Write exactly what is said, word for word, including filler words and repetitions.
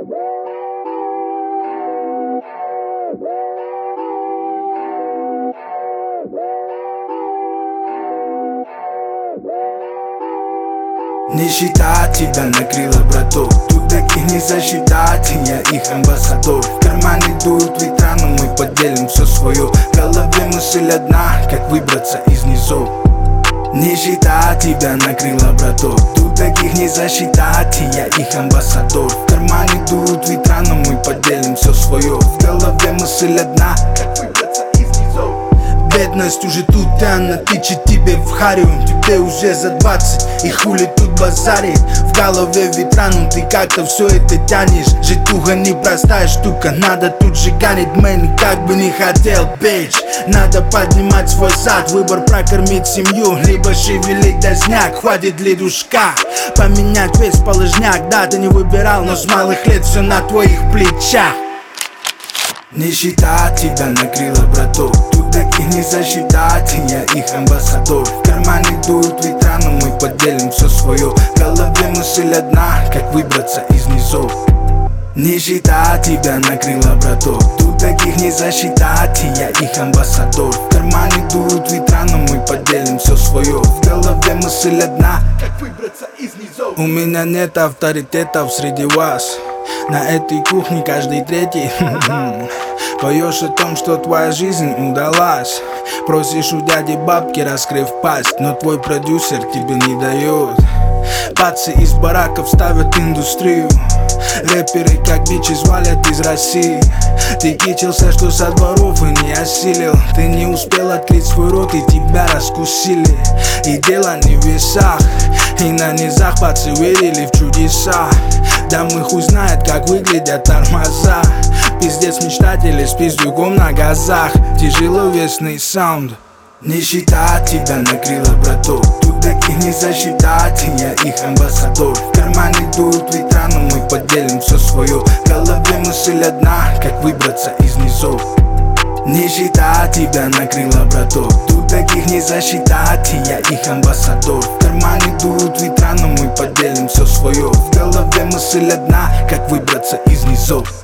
Нищета тебя накрыла, браток. Тут таких не засчитать, и я их амбассадор. В кармане дуют ветра, но мы поделим все свое. В голове мысль одна, как выбраться из низов. Нищета тебя накрыла, браток. Тут таких не засчитать, и я их амбассадор. В кармане дуют ветра, но мы поделим все свое. В голове мысль одна, как выбраться из низов. Бедность уже тут, и она тычет тебе в харю. Тебе уже за двадцать, и хули тут базарит. В голове ветра, ну ты как-то все это тянешь. Жить туго непростая штука, надо тут же ганить. Мэн, как бы не хотел, бич. Надо поднимать свой зад, выбор прокормить семью, либо шевелить дозняк. Хватит ли душка поменять весь положняк? Да, ты не выбирал, но с малых лет все на твоих плечах. Нищета тебя накрыла, браток. Тут таких не засчитать, и я их амбассадор. В кармане дуют ветра, но мы поделим все свое. В голове мысль одна, как выбраться из низов. Нищета тебя накрыла, браток. Тут таких не засчитать, и я их амбассадор. В кармане дуют ветра, но мы поделим все свое. В голове мысль одна, как выбраться из низов. У меня нет авторитетов среди вас. На этой кухне каждый третий поешь о том, что твоя жизнь удалась. Просишь у дяди бабки, раскрыв пасть, но твой продюсер тебе не дает. Пацы из бараков ставят индустрию. Рэперы как бичи звалят из России. Ты кичился, что со дворов и не осилил. Ты не успел открыть свой рот, и тебя раскусили. И дело не в весах, и на низах пацы верили в чудеса. Да мы хуй знает, как выглядят тормоза. Пиздец мечтатели с пиздюком на газах. Тяжеловесный саунд. Нищета тебя накрыла, браток. Тут таких не засчитать, и я их амбассадор. В кармане дуют ветра, но мы поделим все свое. В голове мысль одна, как выбраться из низов. Нищета тебя накрыла, браток. Тут таких не засчитать, и я их амбассадор. В кармане дуют ветра, но мы поделим все свое. В голове мысль одна, как выбраться из низов.